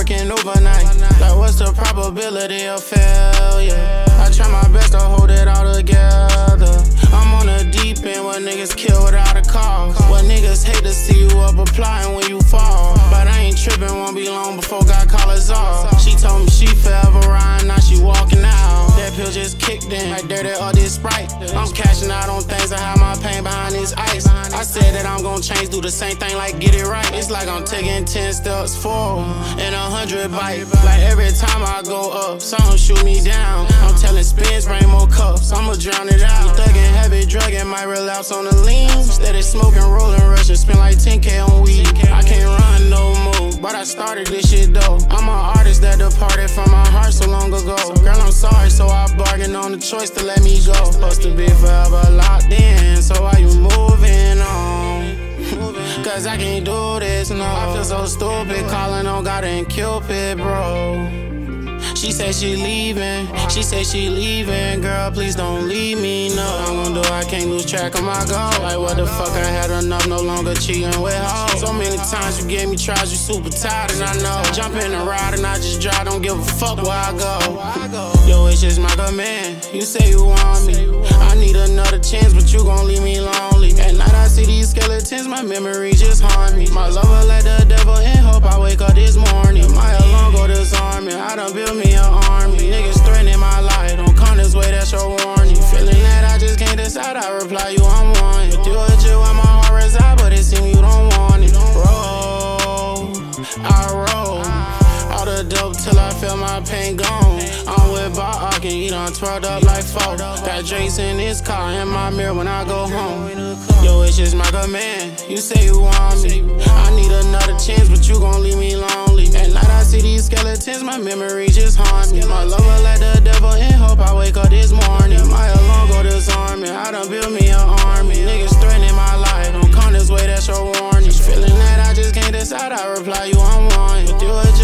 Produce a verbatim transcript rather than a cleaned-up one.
working overnight. Like, what's the probability of failure? I try my best to hold it all together. I'm on the deep end where niggas kill without a cause. Where niggas hate to see you up applying when you fall. But I ain't tripping, won't be long before God call us off. She told me she forever riding, now she walking out. That pill just kicked in, like dirty or this Sprite. I'm cashing out on things, I have my pain behind this ice. I said that I'm gon' change, do the same thing, like get it right. It's like I'm taking ten steps forward and a hundred bites. Like every time I go up, something shoot me down. I'm telling spins, bring more cups, I'ma drown it out. Thuggin' heavy drugging, might relapse on the lean. Steady smoking, rolling, rushing, spend like ten K on weed. I can't run no more, but I started this shit though. I'm an artist that departed from my heart so long ago. Girl, I'm sorry, so I bargained on the choice to let me go. Supposed to be forever locked in, so why you moving on? Cause I can't do this, no. I feel so stupid, calling on God and Cupid, bro. She said she leaving, she said she leaving. Girl, please don't leave me, no. I'm gon' do, I can't lose track of my goal. Like what the fuck, I had enough, no longer cheating with hoes. So many times you gave me tries, you super tired, and I know. Jump in the ride and I just drive, don't give a fuck where I go. Yo, it's just my command, you say you want me. I need another chance, but you gon' leave me lonely. At night I see these skeletons, my memory just haunt me. My lover like the devil in hope I wake up this morning. My alone go disarming, I done built me an army. Niggas threatening my life, don't come this way, that's your warning. Feeling that I just can't decide, I reply you, I'm one. With you, with you, where my heart reside, but it seems you don't want it. Roll, I roll, all the dope till I feel my pain gone. I'm with Bob Arkin, he done twirled up like four. Got drinks in his car, in my mirror when I go home. Yo, it's just my command, you say you want me. I need another chance, but you gon' leave me lonely. At night I see these skeletons, my memory just haunt me. My lover like the devil in hope I wake up this morning. My alone go disarming, I done built me an army. Niggas threatening my life, don't come this way, that's your warning. Feeling that I just can't decide, I reply you, I'm one. With you,